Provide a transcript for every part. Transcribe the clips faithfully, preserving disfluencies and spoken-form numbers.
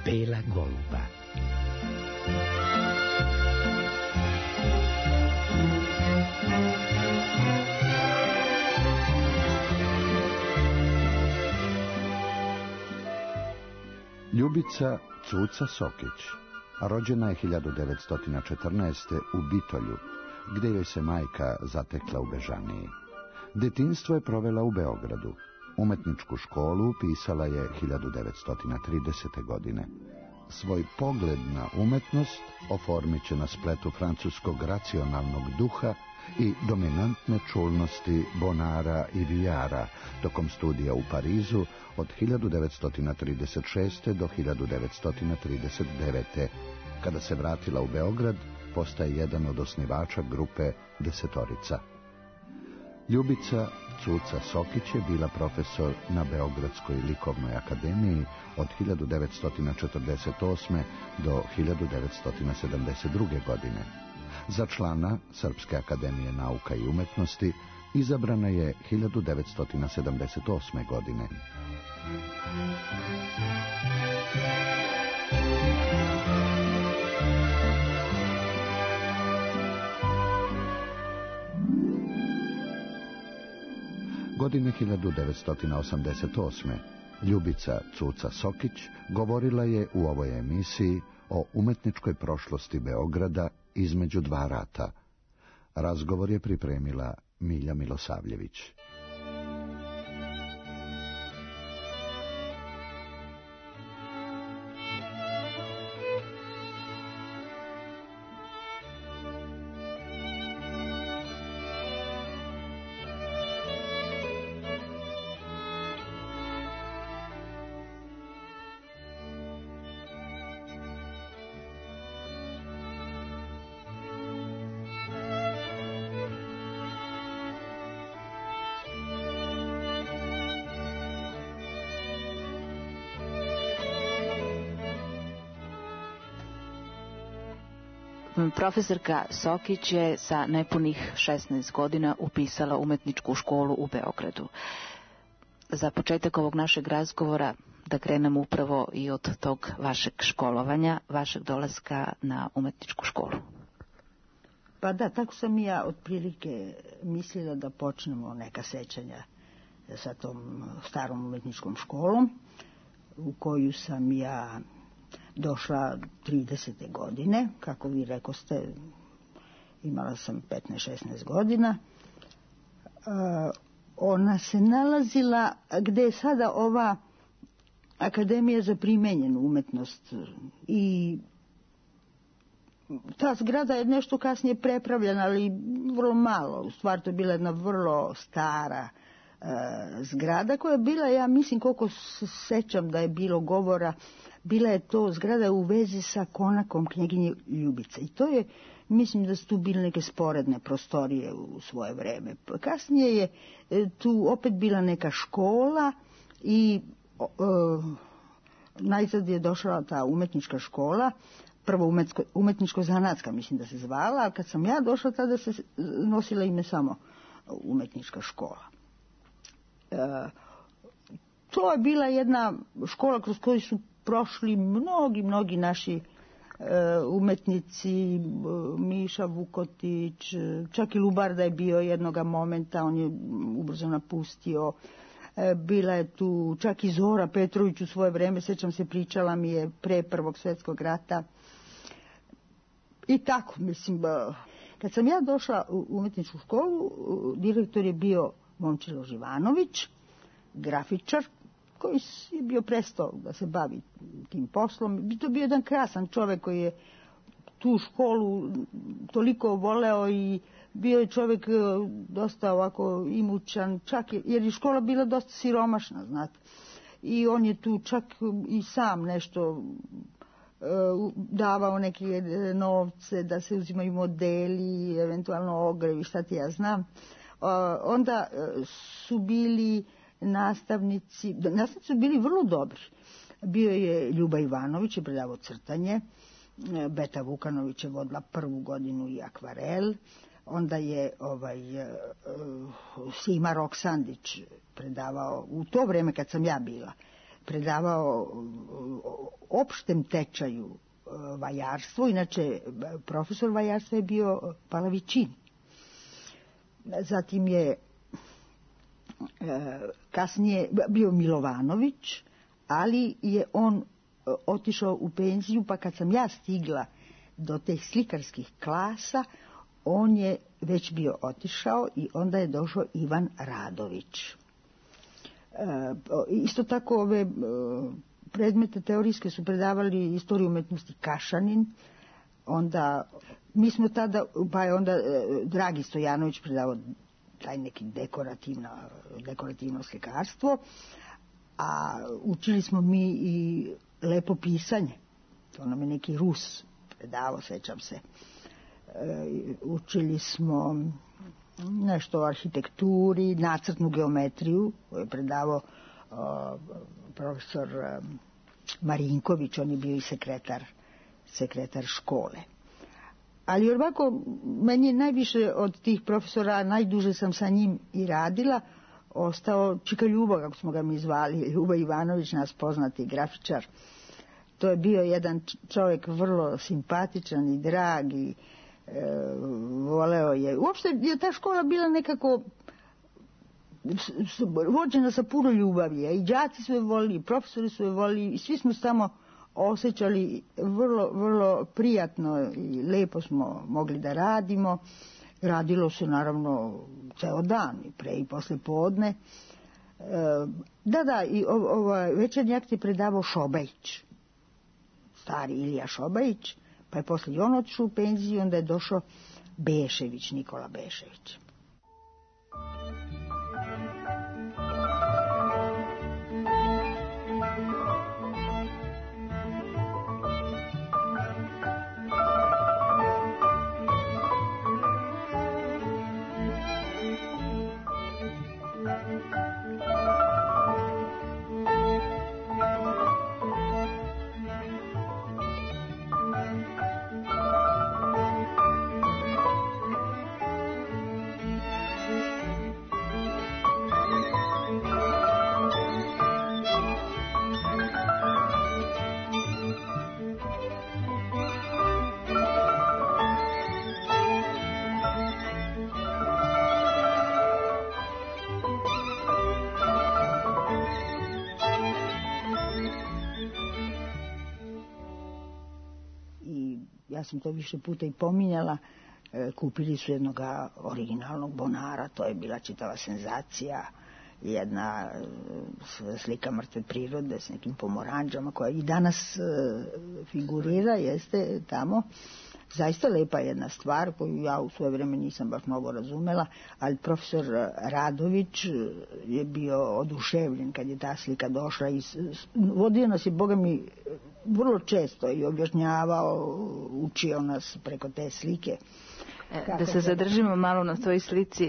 Bela goluba. Ljubica Cuca Sokić rođena je hiljadu devetsto četrnaeste. u Bitolju, gdje joj se majka zatekla u Bežaniji. Detinjstvo je provela u Beogradu. Umetničku školu upisala je hiljadu devetsto tridesete. godine. Svoj pogled na umetnost oformit će na spletu francuskog racionalnog duha i dominantne čulnosti Bonara i Vijara tokom studija u Parizu od hiljadu devetsto trideset šeste. do hiljadu devetsto trideset devete. Kada se vratila u Beograd, postaje jedan od osnivača grupe Desetorica. Ljubica Cuca Sokić je bila profesor na Beogradskoj likovnoj akademiji od hiljadu devetsto četrdeset osme. do hiljadu devetsto sedamdeset druge. godine. Za člana Srpske akademije nauka i umetnosti izabrana je hiljadu devetsto sedamdeset osme. godine. Godine hiljadu devetsto osamdeset osme. Ljubica Cuca Sokić govorila je u ovoj emisiji o umetničkoj prošlosti Beograda između dva rata. Razgovor je pripremila Milja Milosavljević. Profesorka Sokić je sa nepunih šesnaest godina upisala umetničku školu u Beogradu. Za početak ovog našeg razgovora da krenemo upravo i od tog vašeg školovanja, vašeg dolaska na umetničku školu. Pa da, tako sam ja otprilike mislila da počnemo neka sećanja sa tom starom umetničkom školom u koju sam ja došla tridesete. godine, kako vi rekoste, imala sam petnaest šesnaest godina. Ona se nalazila gde je sada ova Akademija za primenjenu umetnost i ta zgrada je nešto kasnije prepravljena, ali vrlo malo. U stvari to je bila jedna vrlo stara e, zgrada koja je bila, ja mislim koliko se sećam da je bilo govora, bila je to zgrada u vezi sa konakom knjeginje Ljubice. I to je, mislim da su tu bile neke sporedne prostorije u svoje vreme. Kasnije je e, tu opet bila neka škola i e, najzad je došla ta umetnička škola, prvo umetničko, umetničko-zanatska mislim da se zvala, ali kad sam ja došla tada se nosila ime samo umetnička škola. E, to je bila jedna škola kroz koju su prošli mnogi, mnogi naši e, umetnici, Miša Vukotić, čak i Lubarda je bio jednoga momenta, on je ubrzo napustio. E, bila je tu čak i Zora Petrović u svoje vreme, sećam se, pričala mi je pre Prvog svjetskog rata. I tako, mislim, kad sam ja došla u umetničku školu, direktor je bio Momčilo Živanović, grafičar, koji je bio prestao da se bavi tim poslom. To je bio jedan krasan čovjek koji je tu školu toliko voleo i bio je čovjek dosta ovako imućan, čak je, jer je škola bila dosta siromašna, znate. I on je tu čak i sam nešto davao neke novce da se uzimaju modeli, eventualno ogrevi, šta ti ja znam. Onda su bili nastavnici, nastavnici su bili vrlo dobri. Bio je Ljuba Ivanović, je predavao crtanje, Beta Vukanović je vodila prvu godinu i akvarel, onda je ovaj, Sima Roksandić predavao, u to vreme kad sam ja bila, predavao opštem tečaju vajarstvo, inače profesor vajarstva je bio Palavićin. Zatim je kasnije bio Milovanović, ali je on otišao u penziju, pa kad sam ja stigla do teh slikarskih klasa, on je već bio otišao i onda je došao Ivan Radović. E, isto tako ove predmete teorijske su predavali istoriju umetnosti Kašanin, onda mi smo tada, pa je onda Dragi Stojanović predavao taj neki dekorativno, dekorativno slikarstvo, a učili smo mi i lepo pisanje. To nam je neki Rus predavao, sećam se. E, učili smo nešto o arhitekturi, nacrtnu geometriju, koju je predavao o, profesor Marinković, on je bio i sekretar, sekretar škole. Ali ovako, meni je najviše od tih profesora, najduže sam sa njim i radila, ostao Čika Ljubo, kako smo ga mi zvali, Ljubo Ivanović, nas poznati grafičar. To je bio jedan čovjek vrlo simpatičan i drag i e, voleo je. Uopšte je ta škola bila nekako vođena sa puno ljubavi. I đaci su je volili, i profesori su je volili, i svi smo samo osjećali vrlo, vrlo prijatno i lepo smo mogli da radimo. Radilo se naravno ceo dan, i pre i posle podne. E, da, da, i ovaj večernji akt je predavao Šobajić, stari Ilija Šobajić, pa je posle i on otišao u penziju, onda je došao Bešević, Nikola Bešević. Ja sam to više puta i pominjala, e, kupili su jednog originalnog Bonara, to je bila čitava senzacija, jedna e, slika mrtve prirode s nekim pomoranđama koja i danas e, figurira, jeste tamo. Zaista lepa jedna stvar koju ja u svoje vreme nisam baš mnogo razumela, ali profesor Radović je bio oduševljen kad je ta slika došla i vodio nas je, Boga mi, vrlo često i objašnjavao, učio nas preko te slike. E, da se zadržimo malo na toj slici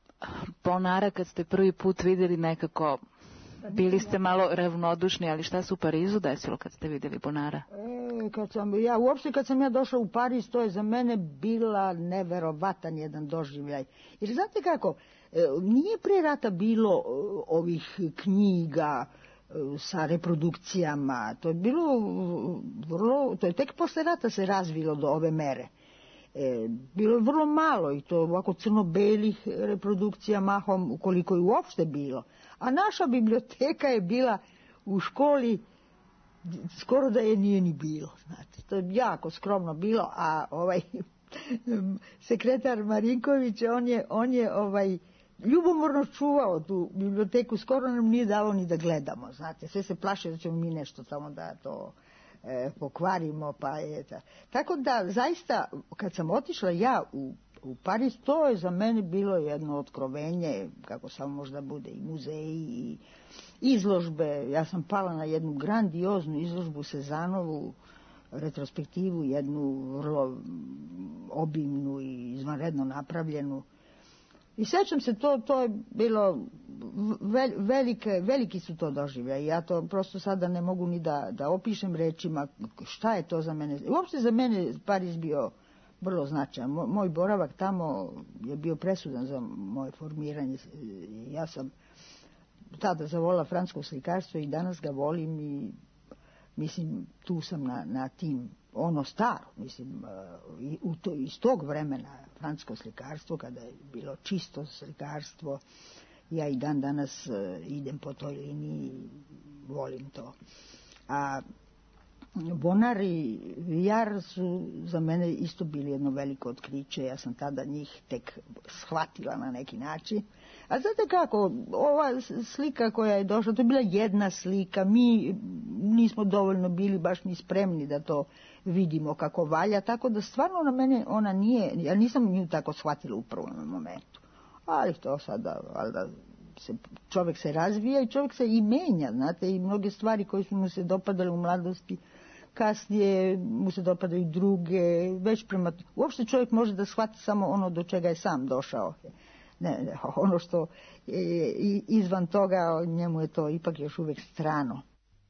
Bonara, kad ste prvi put vidjeli, nekako bili ste malo ravnodušni, ali šta se u Parizu desilo kad ste vidjeli Bonara? E, kad sam, ja, uopšte kad sam ja došla u Pariz, to je za mene bila neverovatan jedan doživljaj. Jer znate kako, e, nije pre rata bilo ovih knjiga sa reprodukcijama, to je bilo vrlo, to je tek posle rata se razvilo do ove mere. E, bilo je vrlo malo i to ovako crno-belih reprodukcija mahom, ukoliko je uopšte bilo. A naša biblioteka je bila u školi, skoro da je nije ni bilo, znate, to je jako skromno bilo, a ovaj sekretar Marinković, on je, on je ovaj, ljubomorno čuvao tu biblioteku, skoro nam nije davao ni da gledamo, znate, sve se plaše da ćemo mi nešto tamo da to e, pokvarimo, pa je ta. Tako da, zaista, kad sam otišla ja u, u Pariz, to je za mene bilo jedno otkrovenje, kako samo možda bude i muzeji i izložbe. Ja sam pala na jednu grandioznu izložbu Sezanovu, retrospektivu, jednu vrlo obimnu i izvanredno napravljenu. I sećam se, to, to je bilo, vel, velike, veliki su to doživljaji. Ja to prosto sada ne mogu ni da, da opišem rečima šta je to za mene. Uopšte za mene Pariz bio vrlo značajan. Moj boravak tamo je bio presudan za moje formiranje. Ja sam tada zavolila francusko slikarstvo i danas ga volim i mislim tu sam na, na tim ono staro, mislim u to, iz tog vremena francusko slikarstvo kada je bilo čisto slikarstvo, ja i dan danas idem po toj liniji, volim to. A Bonar i Vijar su za mene isto bili jedno veliko otkriće, ja sam tada njih tek shvatila na neki način. A znate kako, ova slika koja je došla, to je bila jedna slika, mi nismo dovoljno bili baš ni spremni da to vidimo kako valja, tako da stvarno na mene ona nije, ja nisam nju tako shvatila u prvom momentu. Ali to sada, valjda, se, čovjek se razvija i čovjek se i menja, znate, i mnoge stvari koje su mu se dopadale u mladosti, kasnije mu se dopadaju druge, već prema... Uopšte čovjek može da shvati samo ono do čega je sam došao. Ne, ne, ono što je izvan toga, njemu je to ipak još uvijek strano.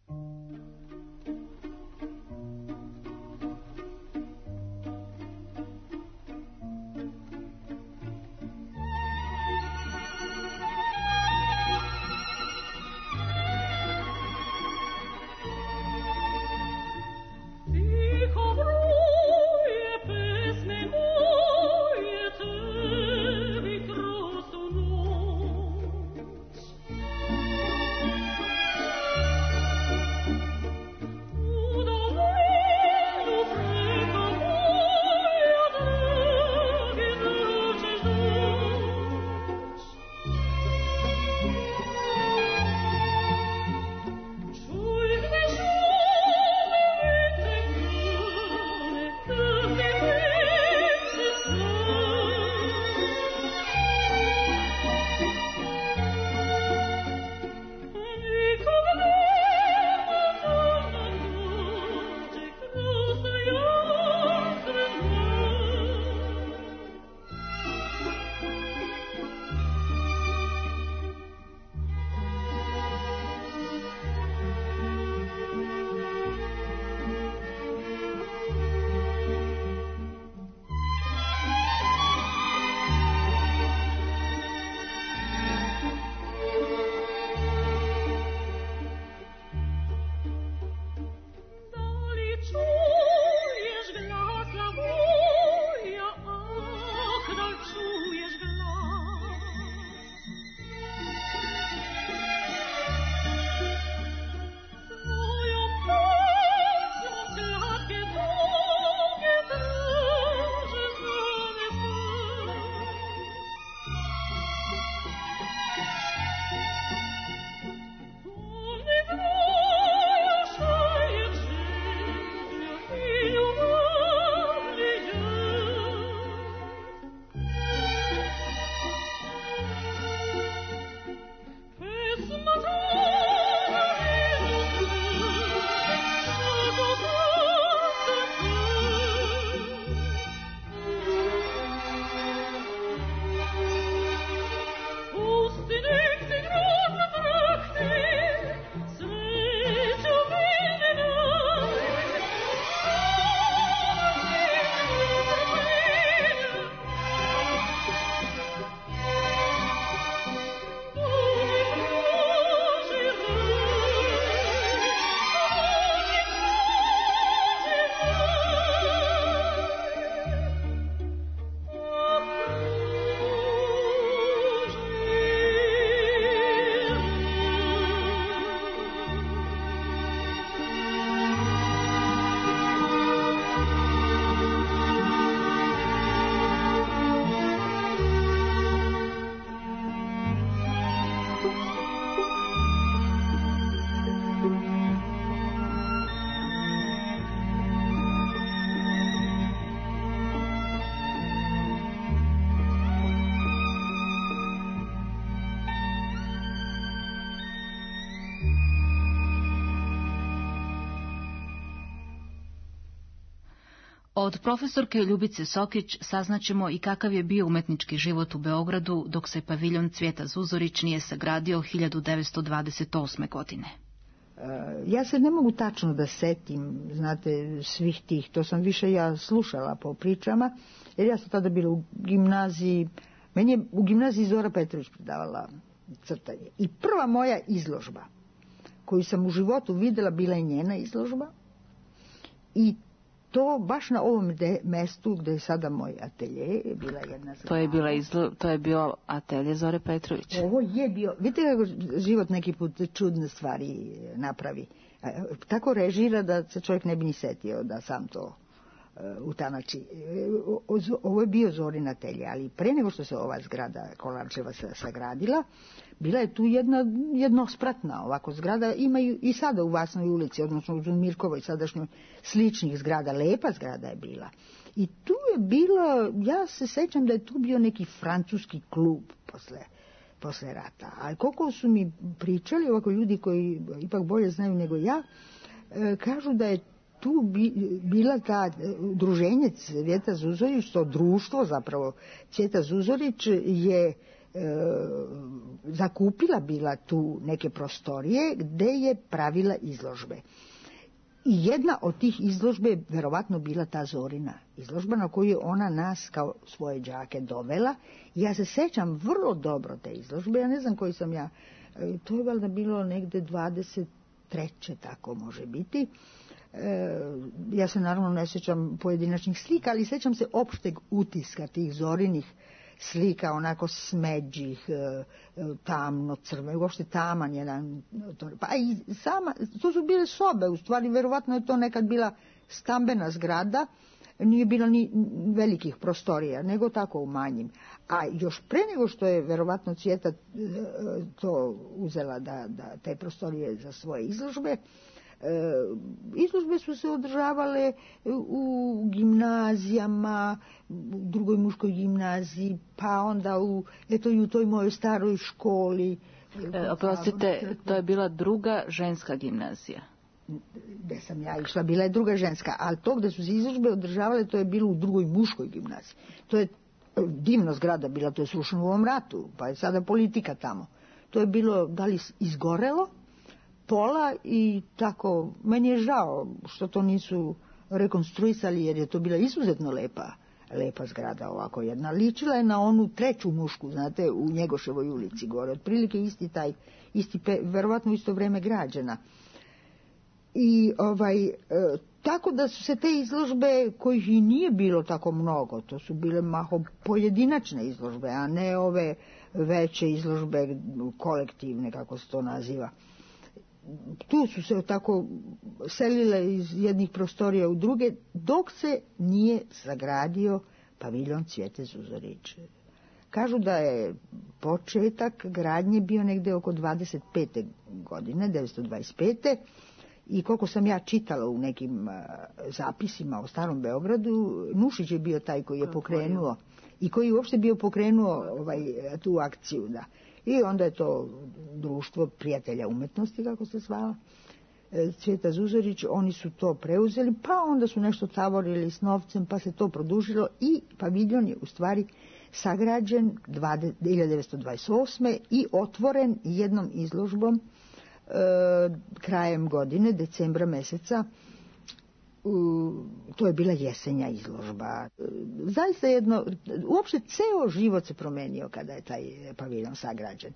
Od profesorke Ljubice Sokić saznaćemo i kakav je bio umetnički život u Beogradu dok se paviljon Cvijeta Zuzorić nije sagradio hiljadu devetsto dvadeset osme. godine. Ja se ne mogu tačno da setim, znate, svih tih, to sam više ja slušala po pričama, jer ja sam tada bila u gimnaziji, meni je u gimnaziji Zora Petrović predavala crtanje. I prva moja izložba koju sam u životu vidjela bila je njena izložba i to baš na ovom de, mestu gdje je sada moj atelje je bila jedna zgrada. To je, bila izlo, to je bio atelje Zore Petrović. Ovo je bio, vidite kako život neki put čudne stvari napravi. Tako režira da se čovjek ne bi ni setio da sam to u Tanači. Ovo je bio Zorin atelje, ali pre nego što se ova zgrada Kolarčeva sagradila, bila je tu jedna jednospratna ovako zgrada, imaju i sada u Vasnoj ulici, odnosno u Mirkovoj sadašnjoj sličnih zgrada, lepa zgrada je bila. I tu je bilo, ja se sećam da je tu bio neki francuski klub posle, posle rata, ali koliko su mi pričali ovako ljudi koji ipak bolje znaju nego ja, kažu da je tu bi, bila ta udruženje Cvjeta Zuzorić, to društvo zapravo Cvjeta Zuzorić je e, zakupila bila tu neke prostorije gde je pravila izložbe. I jedna od tih izložbe je verovatno bila ta Zorina izložba na koju je ona nas kao svoje đake dovela. I ja se sećam vrlo dobro te izložbe, ja ne znam koji sam ja, to je valjda bilo negde dvadeset treće tako može biti. E, ja se naravno ne sjećam pojedinačnih slika, ali sjećam se opšteg utiska tih Zorinih slika, onako smeđih, e, tamno crve, uopšte taman jedan, to, pa i sama, to su bile sobe, u stvari verovatno je to nekad bila stambena zgrada, nije bilo ni velikih prostorija, nego tako u manjim. A još pre nego što je verovatno Cvjeta to uzela da, da te prostorije za svoje izložbe, izložbe su se održavale u gimnazijama, u drugoj muškoj gimnaziji, pa onda u, eto i u toj mojoj staroj školi. E, oprostite, to je bila druga ženska gimnazija. Gde sam ja išla, bila je druga ženska, ali to gde su se izložbe održavale, to je bilo u drugoj muškoj gimnaziji. To je divna zgrada bila, to je srušeno u ovom ratu, pa je sada politika tamo. To je bilo, da li izgorelo, pola i tako, meni je žao što to nisu rekonstruisali jer je to bila izuzetno lepa, lepa zgrada ovako jedna. Ličila je na onu treću mušku, znate, u Njegoševoj ulici gore, otprilike isti taj, isti, verovatno isto vreme građena. I ovaj, e, tako da su se te izložbe kojih i nije bilo tako mnogo, to su bile maho pojedinačne izložbe, a ne ove veće izložbe kolektivne, kako se to naziva. Tu su se tako selile iz jednih prostorija u druge, dok se nije sagradio paviljon Cvjete Zuzorić. Kažu da je početak gradnje bio negde oko dvadeset pete godine, devetsto dvadeset pete I koliko sam ja čitala u nekim uh, zapisima o Starom Beogradu, Nušić je bio taj koji je pokrenuo i koji je uopšte bio pokrenuo ovaj, tu akciju. Da. I onda je to društvo prijatelja umetnosti, kako se zvala, Cvjeta Zuzorić, oni su to preuzeli, pa onda su nešto tavorili s novcem, pa se to produžilo i paviljon je u stvari sagrađen hiljadu devetsto dvadeset osme i otvoren jednom izložbom e, krajem godine, decembra meseca. U, to je bila jesenja izložba. E, zaista jedno, uopšte ceo život se promenio kada je taj paviljon sagrađen.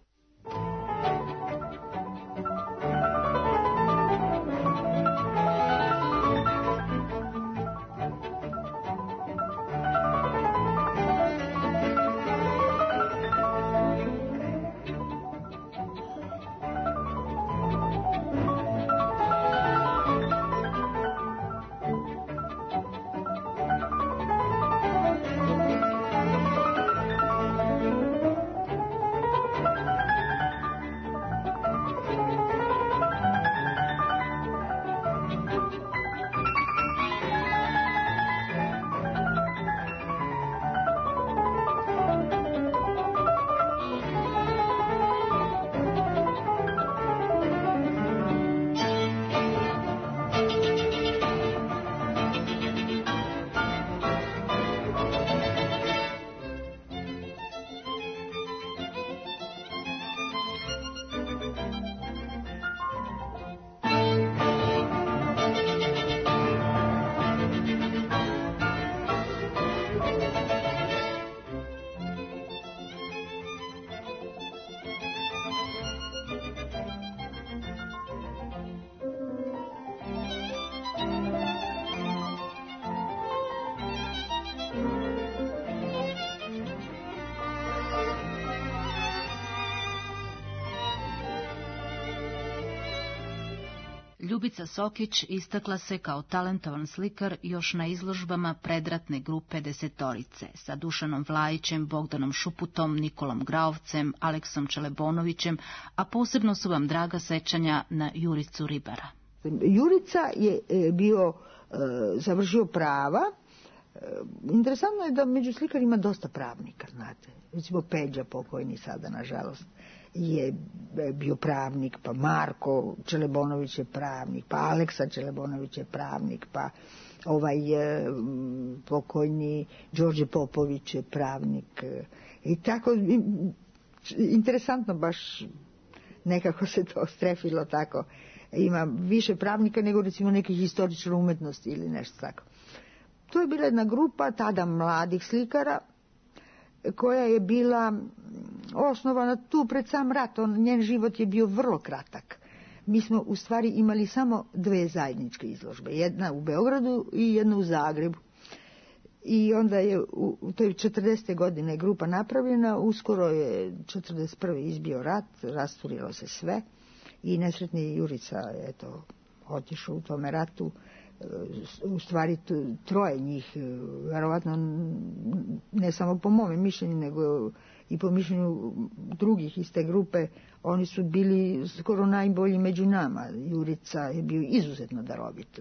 Ljubica Sokić istakla se kao talentovan slikar još na izložbama predratne grupe Desetorice sa Dušanom Vlajićem, Bogdanom Šuputom, Nikolom Graovcem, Aleksom Čelebonovićem, a posebno su vam draga sećanja na Juricu Ribara. Jurica je bio e, završio prava. E, interesantno je da među slikarima dosta pravnika, znate. Recimo Peđa, pokojni sada, nažalost, je bio pravnik, pa Marko Čelebonović je pravnik, pa Aleksa Čelebonović je pravnik, pa ovaj e, pokojni Đorđe Popović je pravnik. I tako, interesantno baš nekako se to strefilo tako. Ima više pravnika nego recimo nekih historičara umetnosti ili nešto tako. To je bila jedna grupa tada mladih slikara koja je bila osnovana tu pred sam rat. On, njen život je bio vrlo kratak. Mi smo u stvari imali samo dve zajedničke izložbe. Jedna u Beogradu i jedna u Zagrebu. I onda je u, u toj četrdesete godine grupa napravljena. Uskoro je četrdeset prve izbio rat, rasturilo se sve. I nesretni Jurica je to otišao u tome ratu. U stvari troje njih, verovatno ne samo po mome mišljenju, nego i po mišljenju drugih iz te grupe, oni su bili skoro najbolji među nama. Jurica je bio izuzetno darovit,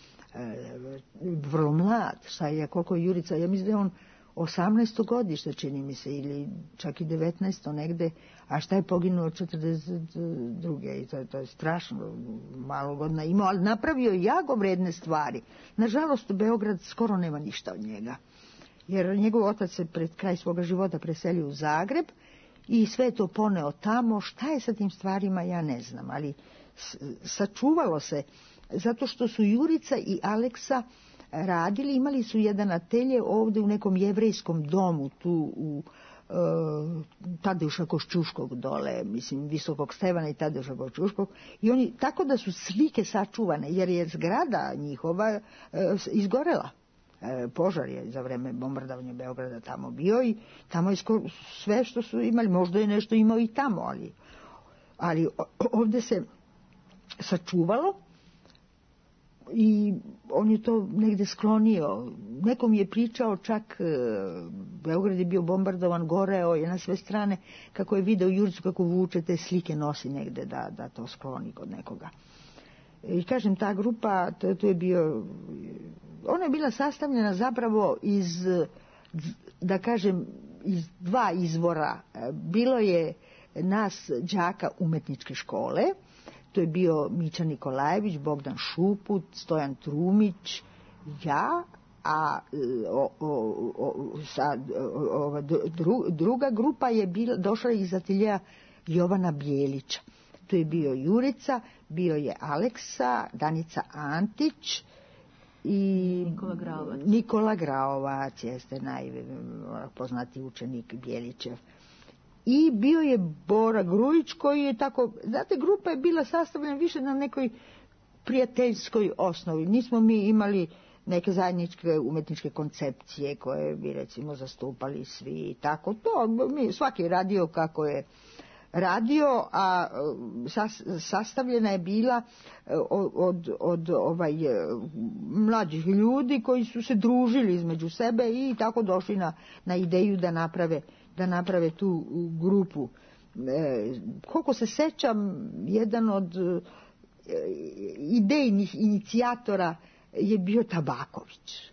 vrlo mlad. Šta je, koliko je Jurica, ja mislim da je on osamnaesto godište, čini mi se, ili čak i devetnaesto negde, a šta je poginuo četrdeset druge i to, to je strašno, malo godina imao, ali napravio jako vredne stvari. Nažalost, Beograd skoro nema ništa od njega, jer njegov otac se pred kraj svoga života preselio u Zagreb i sve je to poneo tamo. Šta je sa tim stvarima, ja ne znam, ali sačuvalo se, zato što su Jurica i Aleksa radili, imali su jedan atelje ovdje u nekom jevrejskom domu, tu u e, Tadeuša Košćuškog dole, mislim, Visokog Stevana i Tadeuša Košćuškog, i oni, tako da su slike sačuvane, jer je zgrada njihova e, izgorela. E, požar je za vreme bombardovanja Beograda tamo bio i tamo je skoro sve što su imali, možda je nešto imao i tamo, ali, ali ovdje se sačuvalo. I on je to negde sklonio. Nekom je pričao čak, e, Beograd je bio bombardovan, goreo je na sve strane, kako je video Juricu kako vuče te slike, nosi negde da, da to skloni kod nekoga. I kažem, ta grupa, to, to je bio, ona je bila sastavljena zapravo iz, da kažem, iz dva izvora. Bilo je nas đaka umetničke škole. To je bio Mića Nikolajević, Bogdan Šuput, Stojan Trumić, ja, a o, o, o, sa, o, dru, druga grupa je bila, došla iz ateljeja Jovana Bijelića. To je bio Jurica, bio je Aleksa, Danica Antić i Nikola Graovac. Nikola Graovac jeste najpoznatiji učenik Bijelićev. I bio je Bora Grujić koji je tako, znate, grupa je bila sastavljena više na nekoj prijateljskoj osnovi. Nismo mi imali neke zajedničke umetničke koncepcije koje bi recimo zastupali svi i tako to. Mi, svaki je radio kako je radio, a sas, sastavljena je bila od, od, od ovaj, mlađih ljudi koji su se družili između sebe i tako došli na, na ideju da naprave da naprave tu grupu. E, koliko se sećam, jedan od e, idejnih inicijatora je bio Tabaković.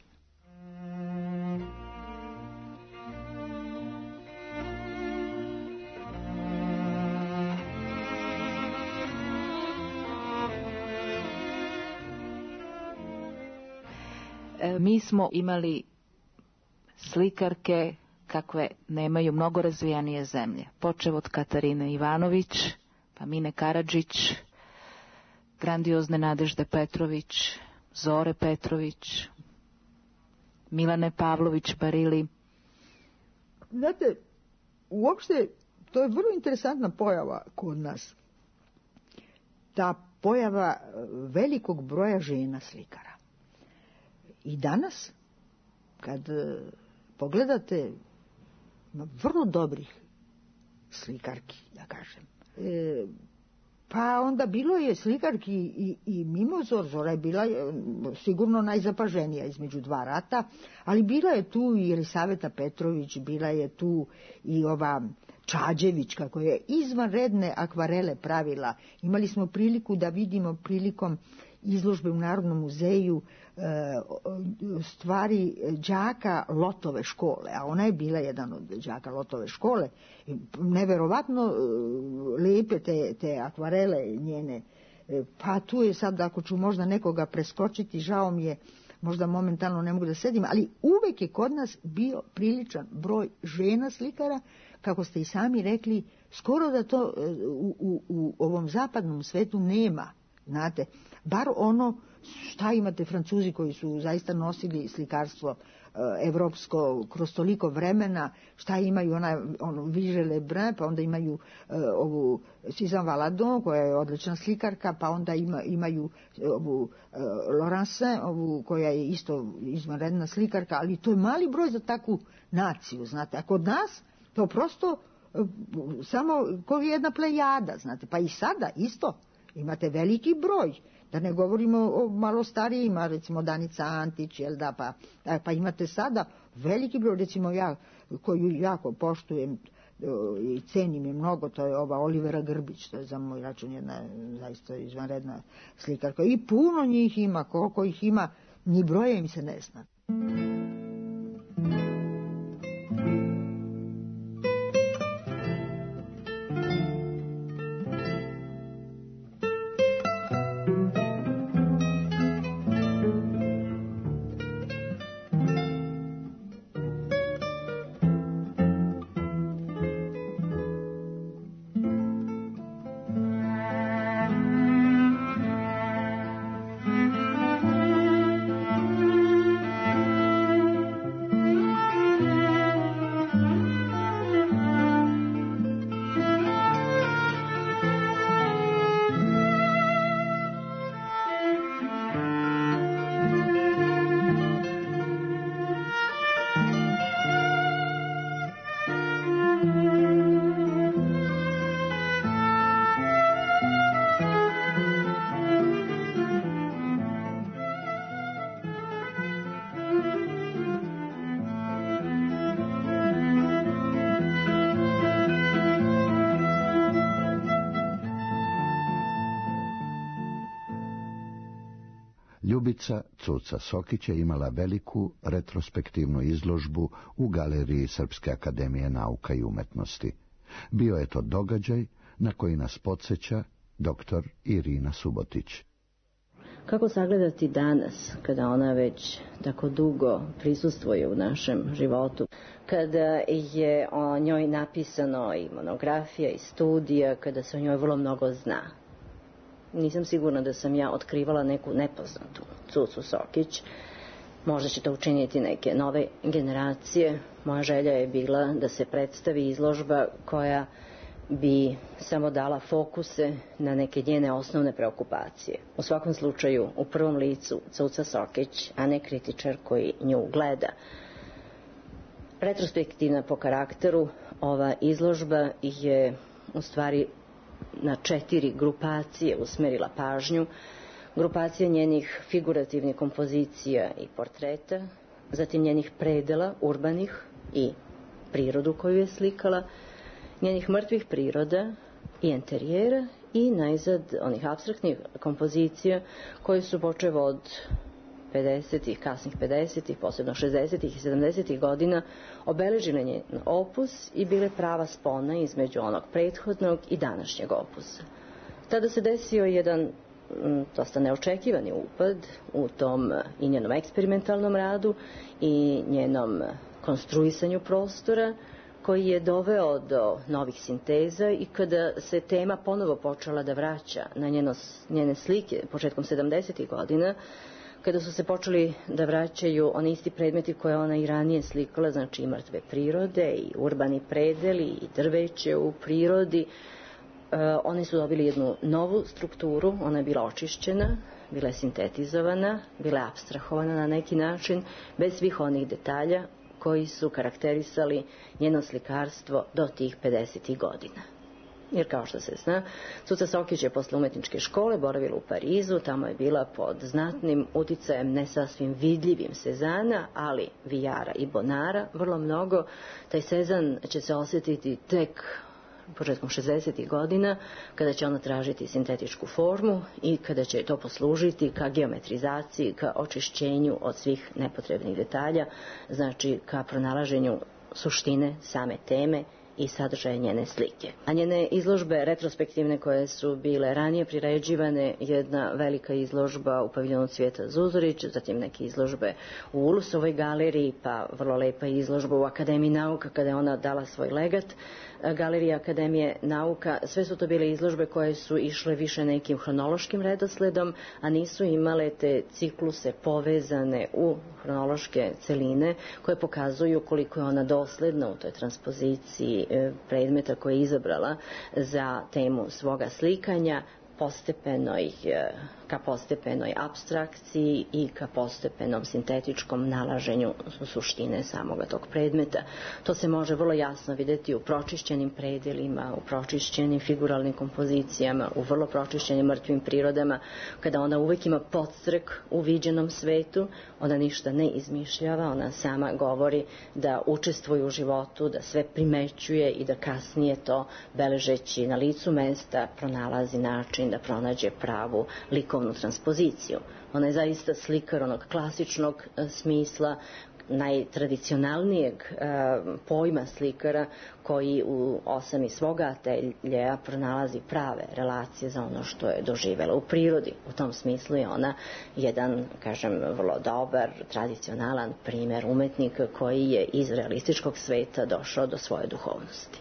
E, mi smo imali slikarke kakve nemaju mnogo razvijanije zemlje. Počev od Katarine Ivanović, pa Mine Karadžić, grandiozne Nadežde Petrović, Zore Petrović, Milane Pavlović Barili. Znate, uopšte to je vrlo interesantna pojava kod nas. Ta pojava velikog broja žena slikara. I danas, kad pogledate, ima vrlo dobrih slikarki, da kažem. E, Pa onda bilo je slikarki i, i mimo Zor. Zora je bila sigurno najzapaženija između dva rata, ali bila je tu i Elisaveta Petrović, bila je tu i ova Čađević, kako je izvanredne akvarele pravila. Imali smo priliku da vidimo prilikom izložbe u Narodnom muzeju e, stvari đaka Lotove škole, a ona je bila jedan od đaka Lotove škole. Neverovatno e, lepe te, te akvarele njene. E, pa tu je sad, ako ću možda nekoga preskočiti, žao mi je, možda momentalno ne mogu da sedim, ali uvek je kod nas bio priličan broj žena slikara, kako ste i sami rekli, skoro da to u, u, u ovom zapadnom svetu nema, znate, bar ono šta imate Francuzi koji su zaista nosili slikarstvo e, evropsko kroz toliko vremena, šta imaju ona, ono Vigée Lebrun, pa onda imaju e, ovu Suzanne Valadon koja je odlična slikarka, pa onda ima, imaju ovu e, Laurencin, ovu koja je isto izvanredna slikarka, ali to je mali broj za takvu naciju, znate, a kod nas to prosto e, samo kao jedna plejada, znate, pa i sada isto imate veliki broj. Da ne govorimo o malo starijima, recimo Danica Antić, jel da, pa, pa imate sada veliki broj, recimo ja, koju jako poštujem i cenim je mnogo, to je ova Olivera Grbić, to je za moj račun jedna zaista izvanredna slikarka. I puno njih ima, koliko ih ima, ni broje im se ne zna. Ljubica Cuca Sokić je imala veliku retrospektivnu izložbu u galeriji Srpske akademije nauka i umetnosti. Bio je to događaj na koji nas podsjeća doktor Irina Subotić. Kako sagledati danas, kada ona već tako dugo prisustvuje u našem životu, kada je o njoj napisano i monografija i studija, kada se o njoj vrlo mnogo zna. Nisam sigurna da sam ja otkrivala neku nepoznatu Cucu Sokić. Možda će to učiniti neke nove generacije. Moja želja je bila da se predstavi izložba koja bi samo dala fokuse na neke njene osnovne preokupacije. U svakom slučaju, u prvom licu Cuca Sokić, a ne kritičar koji nju gleda. Retrospektivna po karakteru, ova izložba je u stvari na četiri grupacije usmerila pažnju. Grupacija njenih figurativnih kompozicija i portreta, zatim njenih predela, urbanih i prirodu koju je slikala, njenih mrtvih priroda i enterijera i najzad onih apstraktnih kompozicija koje su počev od pedesetih, kasnih pedesetih, posebno šezdesetih i sedamdesetih godina obeležile njen opus i bile prava spona između onog prethodnog i današnjeg opusa. Tada se desio jedan dosta neočekivani upad u tom i njenom eksperimentalnom radu i njenom konstruisanju prostora, koji je doveo do novih sinteza i kada se tema ponovo počela da vraća na njeno, njene slike početkom sedamdesetih godina, kada su se počeli da vraćaju oni isti predmeti koje ona i ranije slikala, znači i mrtve prirode i urbani predeli i drveće u prirodi, e, oni su dobili jednu novu strukturu, ona je bila očišćena, bila je sintetizovana, bila je apstrahovana na neki način, bez svih onih detalja koji su karakterisali njeno slikarstvo do tih pedesetih godina. jer kao što se zna, Cuca Sokić je posle umetničke škole boravila u Parizu, tamo je bila pod znatnim uticajem ne sasvim vidljivim Sezana, ali Vijara i Bonara vrlo mnogo. Taj Sezan će se osjetiti tek početkom šezdesetih godina, kada će ona tražiti sintetičku formu i kada će to poslužiti ka geometrizaciji, ka očišćenju od svih nepotrebnih detalja, znači ka pronalaženju suštine same teme i sadržaje njene slike. A njene izložbe retrospektivne koje su bile ranije priređivane, jedna velika izložba u paviljonu Cvijeta Zuzorić, zatim neke izložbe u Ulusovoj galeriji, pa vrlo lepa izložba u Akademiji nauka kada je ona dala svoj legat Galerije Akademije nauka. Sve su to bile izložbe koje su išle više nekim hronološkim redosledom, a nisu imale te cikluse povezane u hronološke celine koje pokazuju koliko je ona dosledna u toj transpoziciji predmeta koje je izabrala za temu svoga slikanja, postepenoj, ka postepenoj apstrakciji i ka postepenom sintetičkom nalaženju suštine samoga tog predmeta. To se može vrlo jasno vidjeti u pročišćenim predelima, u pročišćenim figuralnim kompozicijama, u vrlo pročišćenim mrtvim prirodama, kada ona uvek ima podstrek u viđenom svetu, ona ništa ne izmišljava, ona sama govori da učestvuje u životu, da sve primećuje i da kasnije to, beležeći na licu mesta, pronalazi način da pronađe pravu likovnu transpoziciju. Ona je zaista slikar onog klasičnog smisla, najtradicionalnijeg e, pojma slikara koji u osami svoga ateljeja pronalazi prave relacije za ono što je doživela u prirodi. U tom smislu je ona jedan, kažem, vrlo dobar, tradicionalan primjer umetnika koji je iz realističkog sveta došao do svoje duhovnosti.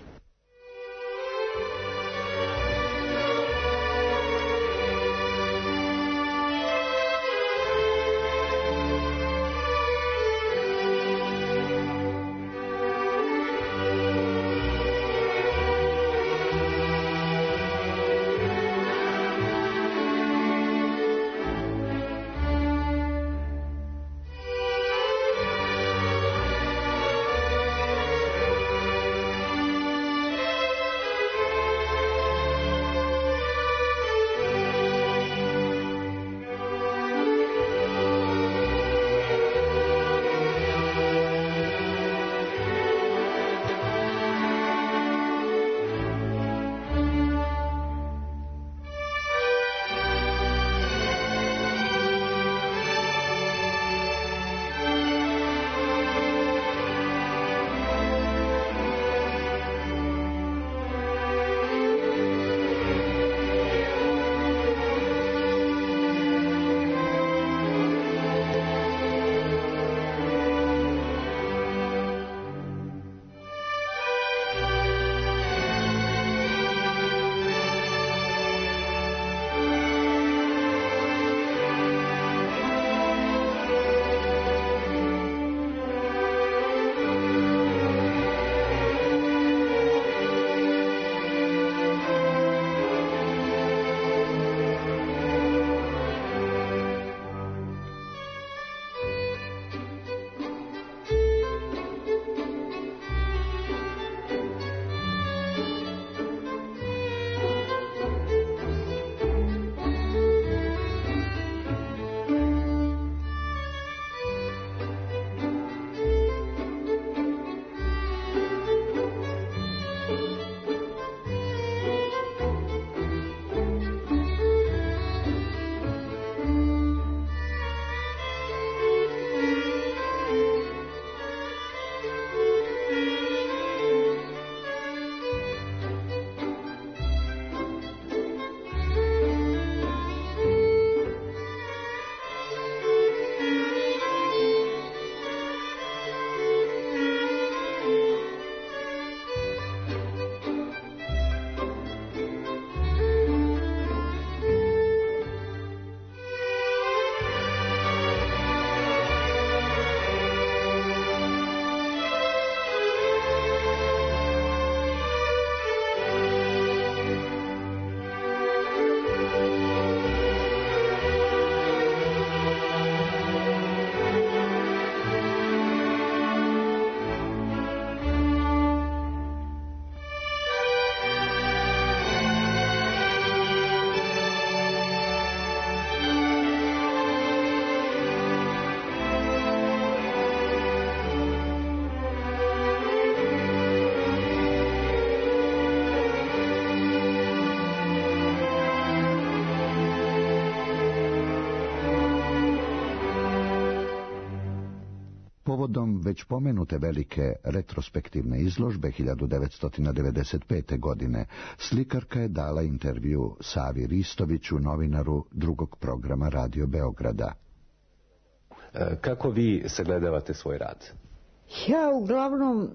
Povodom već pomenute velike retrospektivne izložbe hiljadu devetsto devedeset pete. godine, slikarka je dala intervju Savi Ristoviću, novinaru drugog programa Radio Beograda. Kako vi sagledavate svoj rad? Ja uglavnom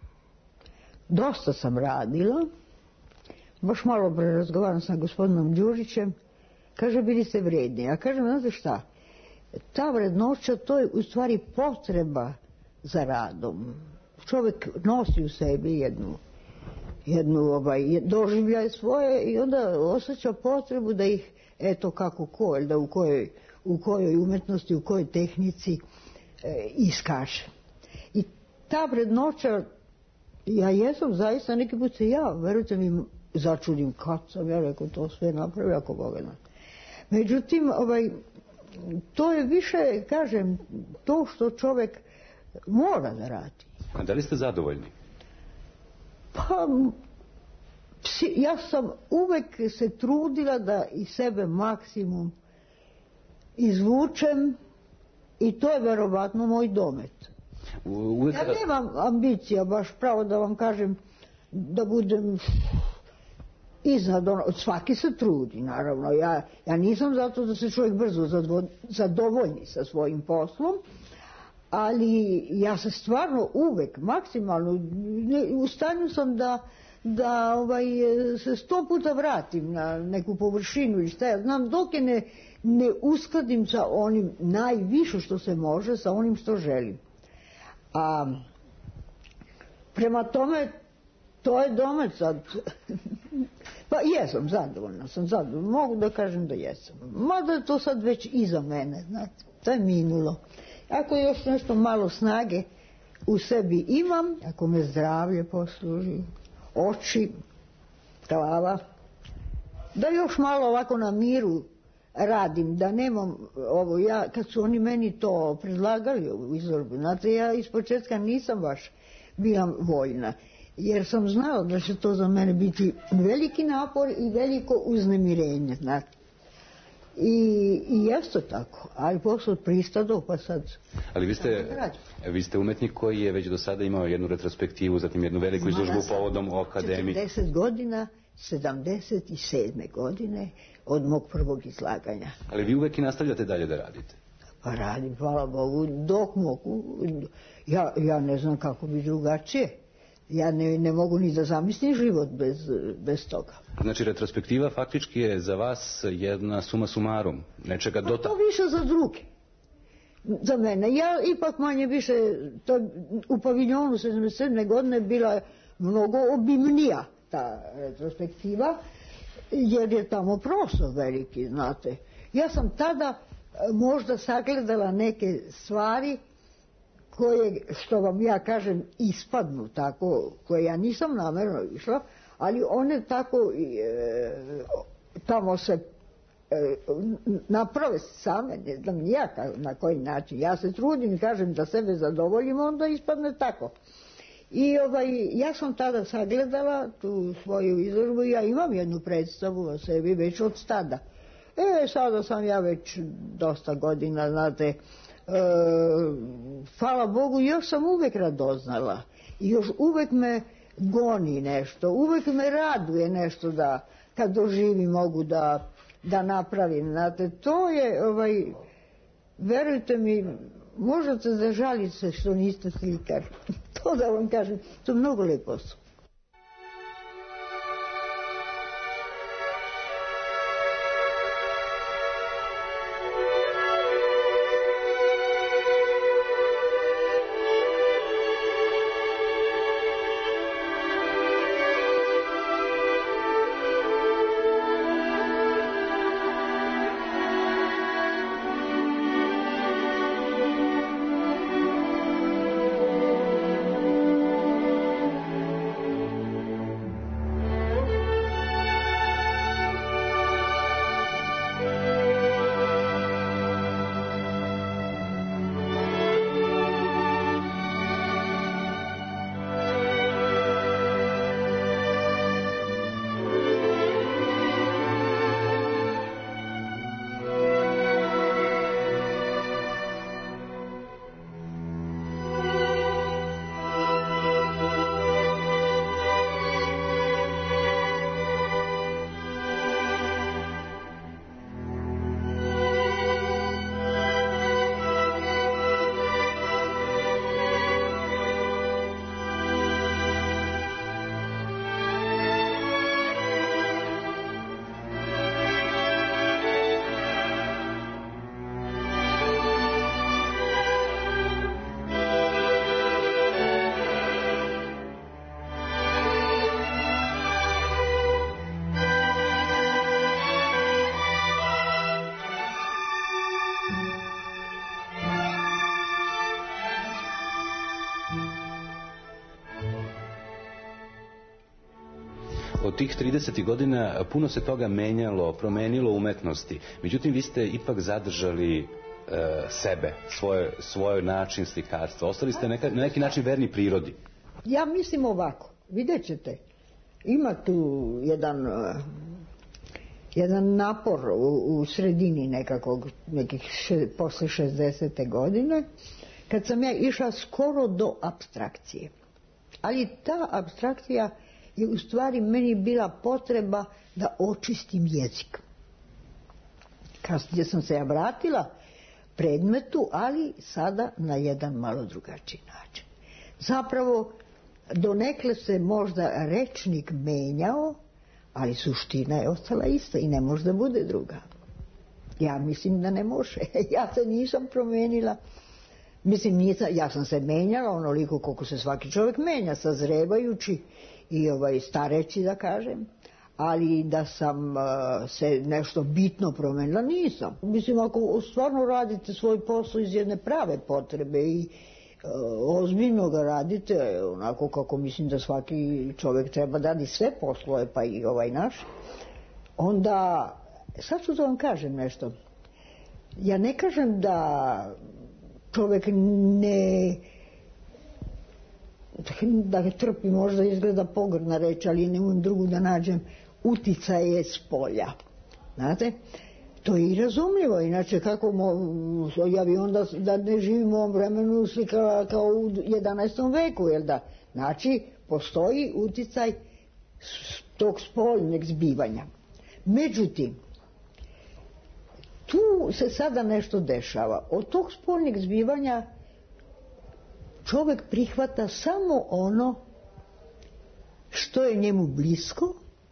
dosta sam radila, baš malo razgovaram sa gospodinom Đurićem, kaže bili ste vredni, ja kažem znate šta, ta vrednoća to je u stvari potreba za radom. Čovjek nosi u sebi jednu, jednu ovaj, doživljaj svoje i onda osjeća potrebu da ih, eto kako ko, da u kojoj, u kojoj umetnosti, u kojoj tehnici e, iskaže. I ta vrednoća, ja jesam zaista, neki put se ja, verujte mi, začudim kad sam ja rekao to sve napravio, ako Boga zna. Međutim, ovaj, to je više, kažem, to što čovjek mora da radi. A da li ste zadovoljni? Pa, ja sam uvek se trudila da iz sebe maksimum izvučem i to je verovatno moj domet. Uvijek... Ja nemam ambicija, baš pravo da vam kažem, da budem iznad ono, svaki se trudi, naravno. Ja, ja nisam zato da se čovjek brzo zadovolji sa svojim poslom, ali ja se stvarno uvek, maksimalno, u stanju sam da, da ovaj, se sto puta vratim na neku površinu ili šta ja znam, dok je ne, ne uskladim sa onim najviše što se može, sa onim što želim. A prema tome, to je domet sad. Pa jesam zadovoljna, sam zadovoljna, mogu da kažem da jesam. Mada je to sad već iza mene, znate, to je minulo. Ako još nešto malo snage u sebi imam, ako me zdravlje posluži, oči, glava, da još malo ovako na miru radim, da nemam ovo, ja, kad su oni meni to predlagali u izložbu, znate, ja ispočetka nisam baš bila voljna, jer sam znala da će to za mene biti veliki napor i veliko uznemirenje, znate. I, i jeste tako, ali posle pristado, pa sad... Ali vi ste, vi ste umetnik koji je već do sada imao jednu retrospektivu, zatim jednu veliku izložbu povodom o akademiji. četrdeset godina, sedamdeset sedme. godine od mog prvog izlaganja. Ali vi uvek i nastavljate dalje da radite? Pa radim, hvala Bogu, dok mogu. Ja, ja ne znam kako bi drugačije. Ja ne, ne mogu ni da zamislim život bez, bez toga. Znači, retrospektiva faktički je za vas jedna suma sumarum, nečega do... Pa to više za druge. Za mene. Ja ipak manje više, to, u paviljonu sedamdeset sedme. godine bila mnogo obimnija ta retrospektiva, jer je tamo prostor veliki, znate. Ja sam tada možda sagledala neke stvari koje, što vam ja kažem, ispadnu tako, koje ja nisam namjerno išla, ali one tako e, tamo se e, naprave same, ne znam ja na koji način. Ja se trudim i kažem da sebe zadovoljim, onda ispadne tako. I ovaj, ja sam tada sagledala tu svoju izložbu i ja imam jednu predstavu o sebi već od tada. E, sada sam ja već dosta godina, znate, E, hvala Bogu, još sam uvek radoznala i još uvek me goni nešto, uvek me raduje nešto da kad doživim mogu da, da napravim, znate, to je, ovaj, verujte mi, možete zažaliti se što niste slikar, to da vam kažem, to je mnogo lepo su. Od tih trideset godina puno se toga menjalo, promenilo umetnosti. Međutim, vi ste ipak zadržali e, sebe, svoje, svoj način slikarstva. Ostali ste neka, na neki način verni prirodi. Ja mislim ovako, vidjet ćete, ima tu jedan, jedan napor u, u sredini nekakvog, nekih še, posle šezdesete godine, kad sam ja išla skoro do apstrakcije. Ali ta apstrakcija je u stvari meni bila potreba da očistim jezik. Kasnije sam se ja vratila predmetu, ali sada na jedan malo drugačiji način. Zapravo, donekle se možda rečnik menjao, ali suština je ostala ista i ne može da bude druga. Ja mislim da ne može. Ja se nisam promenila. Mislim, nisam, ja sam se menjala onoliko koliko se svaki čovjek menja, sazrevajući i ovaj, stareći, da kažem. Ali da sam uh, se nešto bitno promenila, nisam. Mislim, ako stvarno radite svoj posao iz jedne prave potrebe i ozbiljno ga radite, onako kako mislim da svaki čovjek treba da radi sve poslove, pa i ovaj naš, onda, sad ću da vam kažem nešto. Ja ne kažem da čovjek ne, da ga trpi, možda izgleda pogrdna reč, ali ne mogu drugu da nađem, uticaje s polja. Znate? To je i razumljivo, inače kako mo, ja bi onda da ne živim u ovom vremenu slikala kao u jedanaestom veku, jel da? Znači, postoji uticaj tog spoljnog zbivanja. Međutim, tu se sada nešto dešava. Od tog spoljnog zbivanja čovjek prihvata samo ono što je njemu blisko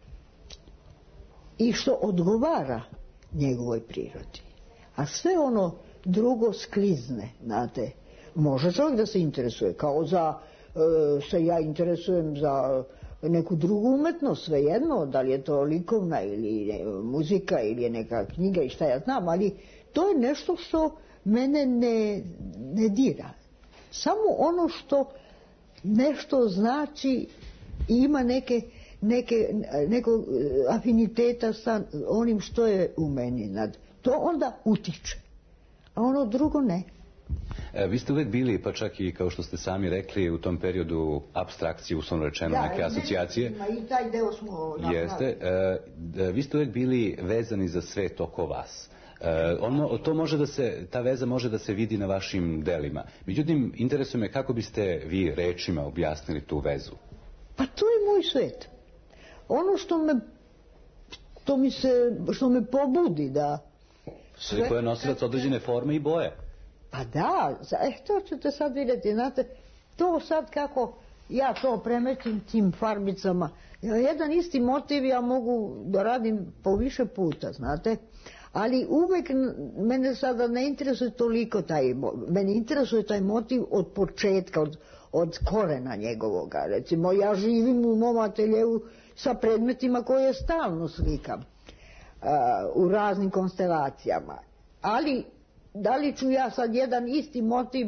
i što odgovara njegovoj prirodi. A sve ono drugo sklizne, znate. Može čovjek da se interesuje, kao za, e, se ja interesujem za neku drugu umetnost, svejedno, da li je to likovna ili ne, muzika ili je neka knjiga i šta ja znam, ali to je nešto što mene ne, ne dira. Samo ono što nešto znači i ima neke Neke, nekog afiniteta sa onim što je u meni. To onda utiče, a ono drugo ne. E, vi ste uvek bili, pa čak i kao što ste sami rekli, u tom periodu apstrakcije, uslovno rečeno, da, neke asocijacije. Da, i taj deo smo napravili. Jeste. E, vi ste uvek bili vezani za svet oko vas. E, ono, to može da se, ta veza može da se vidi na vašim delima. Međutim, interesuje me kako biste vi rečima objasnili tu vezu. Pa to je moj svet. Ono što me, to mi se, što me pobudi da... Sve koje nosilac određene forme i boje. Pa da, eh, to ćete sad vidjeti, znate, to sad kako ja to premetim tim farbicama. Jedan isti motiv ja mogu da radim po više puta, znate, ali uvek mene sada ne interesuje toliko taj, mene interesuje taj motiv od početka, od, od korena njegovoga. Recimo, ja živim u mom ateljevu sa predmetima koje stalno slikam uh, u raznim konstelacijama. Ali, da li ću ja sad jedan isti motiv uh,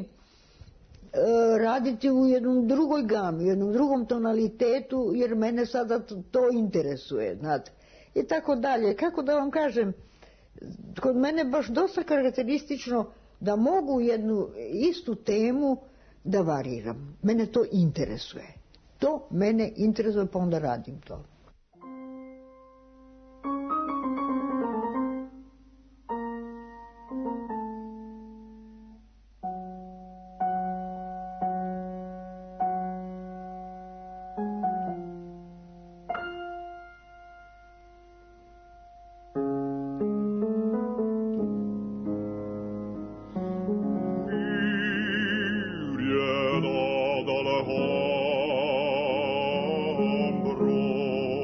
raditi u jednom drugoj gami, u jednom drugom tonalitetu, jer mene sada to, to interesuje, znate. I tako dalje. Kako da vam kažem, kod mene baš dosta karakteristično da mogu jednu istu temu da variram. Mene to interesuje. To mene interesuje, pa onda radim to. Ombro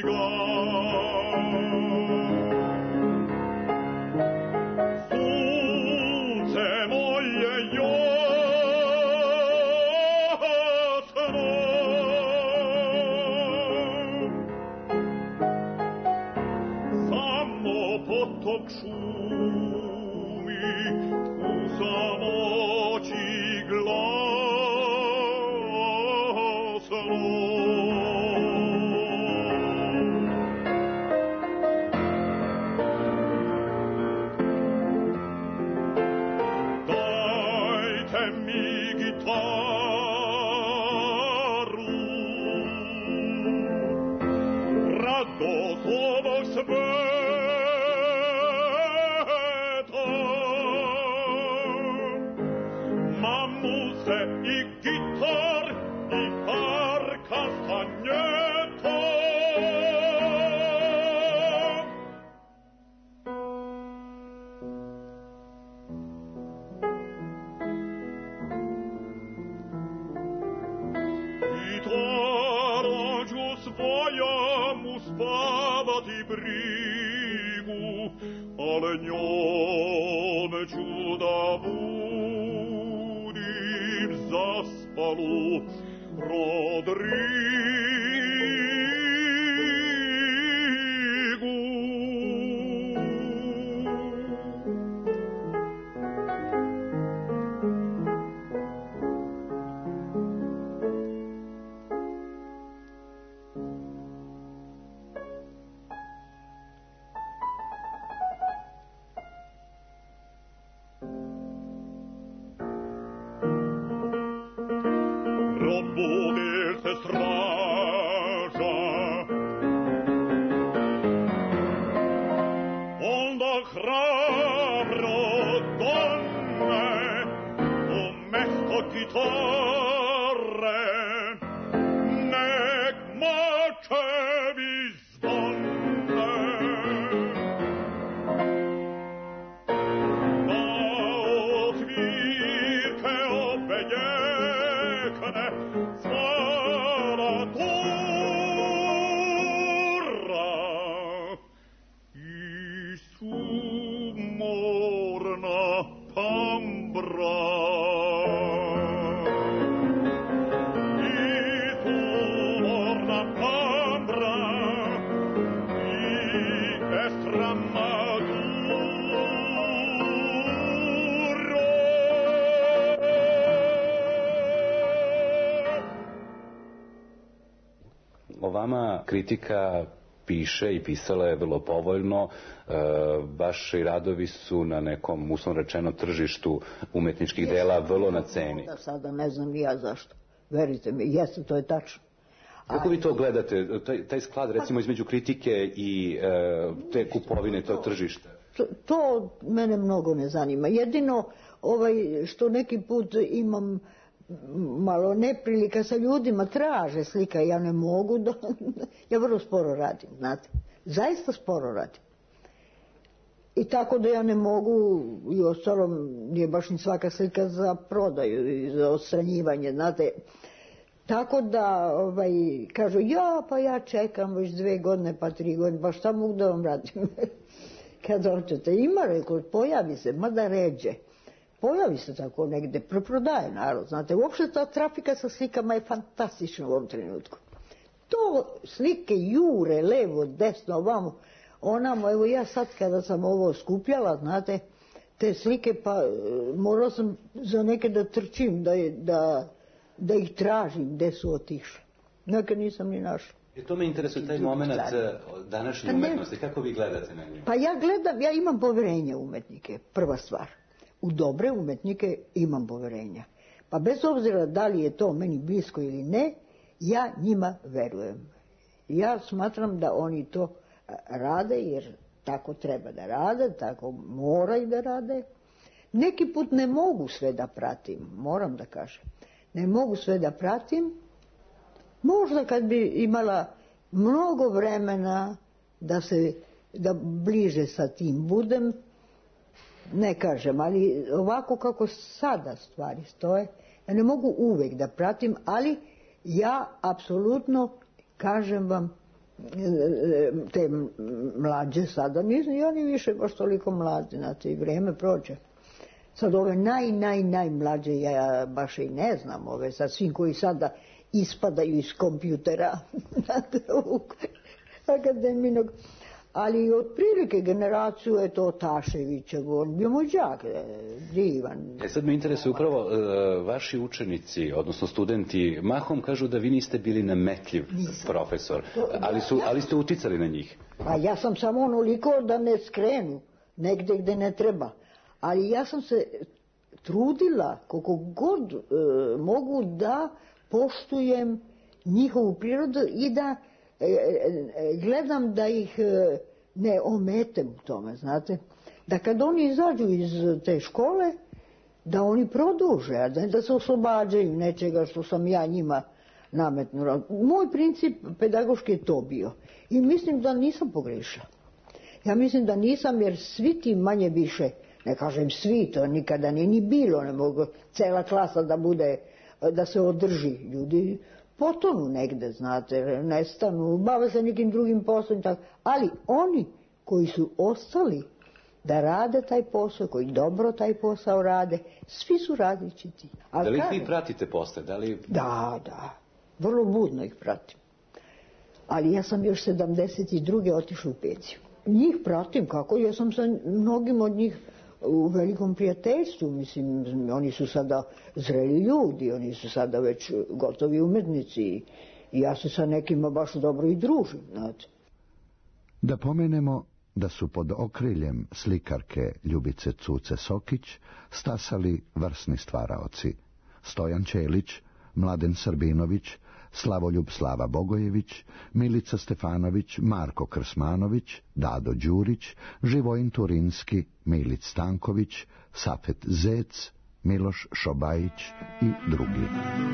O vama kritika piše i pisala je vrlo povoljno. E, vaši radovi su na nekom, uslovno rečeno, tržištu umetničkih dela vrlo na ceni. Da sada ne znam i ja zašto. Verite mi, jeste, to je tačno. Kako vi to gledate, taj, taj sklad recimo između kritike i e, te kupovine, to tržište? To, to mene mnogo ne zanima. Jedino ovaj, što neki put imam malo neprilika sa ljudima, traže slika, ja ne mogu, da, ja vrlo sporo radim, znate, zaista sporo radim. I tako da ja ne mogu, i ostalom nije baš ni svaka slika za prodaju i za odstranjivanje, znate. Tako da, ovaj, kažu, ja, pa ja čekam već dve godine, pa tri godine, pa šta mogu da vam radim? Kad hoćete, ima, rekao, pojavi se, mada ređe. Pojavi se tako negde, preprodaje narod, znate, uopšte ta trafika sa slikama je fantastična u ovom trenutku. To slike jure, levo, desno, ovamo, onamo, evo ja sad kada sam ovo skupljala, znate, te slike, pa morao sam za neke da trčim, da, da, da ih tražim, gde su otišle. Nekad nisam ni našla. I to me interesuje, taj moment današnje umetnosti, kako vi gledate na nju? Pa ja gledam, ja imam poverenje u umetnike, prva stvar. U dobre umetnike imam poverenja. Pa bez obzira da li je to meni blisko ili ne, ja njima verujem. Ja smatram da oni to rade jer tako treba da rade, tako moraju da rade. Neki put ne mogu sve da pratim, moram da kažem. Ne mogu sve da pratim. Možda kad bi imala mnogo vremena da se da bliže sa tim budem, ne kažem, ali ovako kako sada stvari stoje, ja ne mogu uvek da pratim, ali ja apsolutno, kažem vam, te mlađe sada nisu i oni više baš toliko mlađe, znate, i vrijeme prođe. Sad ove naj, naj, najmlađe ja baš i ne znam, ove sad svim koji sada ispadaju iz kompjutera akademinog, ali otprilike generaciju je to Taševića, on bio moj đak, divan. E sad me interesuje upravo uh, vaši učenici, odnosno studenti, mahom kažu da vi niste bili nametljiv profesor, ali, su, ali ste uticali na njih. A ja sam samo onoliko da ne skrenu, negde gde ne treba. Ali ja sam se trudila koliko god e, mogu da poštujem njihovu prirodu i da e, e, gledam da ih e, ne ometem u tome, znate. Da kad oni izađu iz te škole, da oni produže, a da, da se oslobađaju nečega što sam ja njima nametnula. Moj princip pedagoški je to bio. I mislim da nisam pogrešila. Ja mislim da nisam, jer svi ti manje više, ne kažem svi, to nikada nije ni bilo, ne mogu cela klasa da bude, da se održi. Ljudi potonu negde, znate, nestanu, bave se nekim drugim poslom, tako. Ali oni koji su ostali da rade taj posao, koji dobro taj posao rade, svi su različiti. Ali da li ih vi pratite posle? Da, li... da, da, vrlo budno ih pratim. Ali ja sam još sedamdeset druge otišla u penziju. Njih pratim kako, ja sam sa mnogim od njih u velikom prijateljstvu, mislim, oni su sada zreli ljudi, oni su sada već gotovi umetnici i ja se sa nekima baš dobro i družim, znate. Da pomenemo da su pod okriljem slikarke Ljubice Cuce Sokić stasali vrsni stvaraoci: Stojan Ćelić, Mladen Srbinović, Slavoljub Slava Bogojević, Milica Stefanović, Marko Krsmanović, Dado Đurić, Živojin Turinski, Milić Stanković, Safet Zec, Miloš Šobajić i drugi.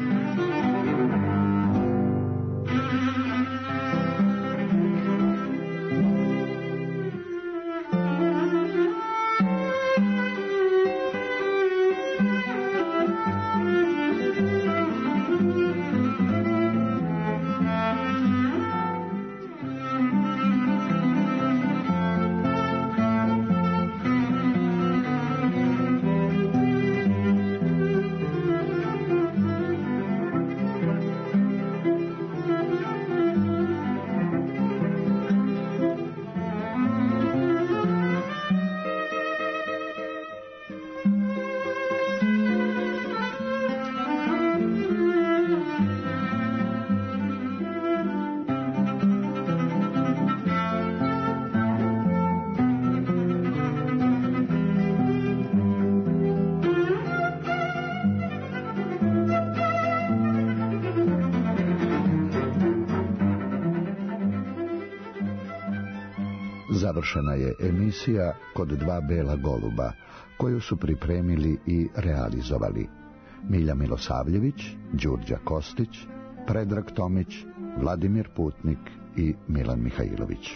Završena je emisija Kod dva bela goluba, koju su pripremili i realizovali Milja Milosavljević, Đurđa Kostić, Predrag Tomić, Vladimir Putnik i Milan Mihajlović.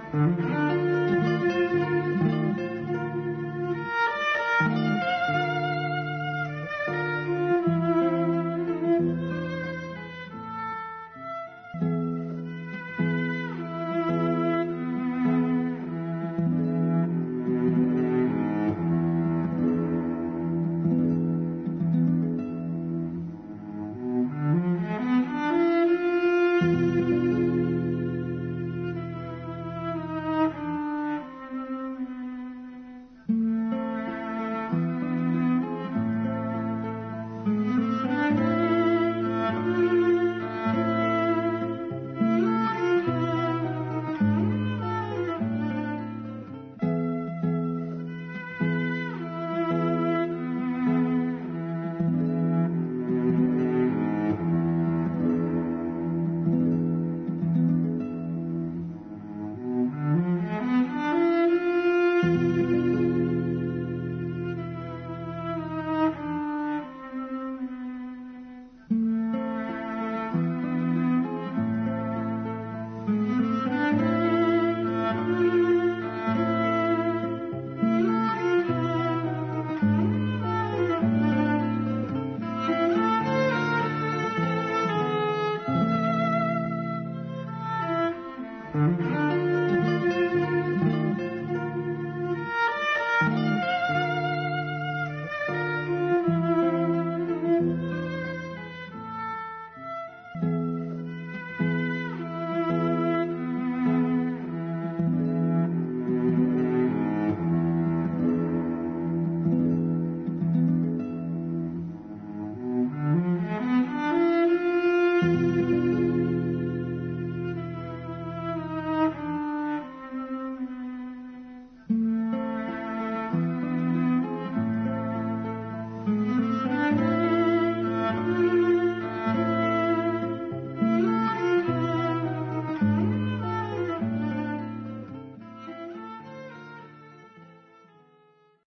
Mm-hmm.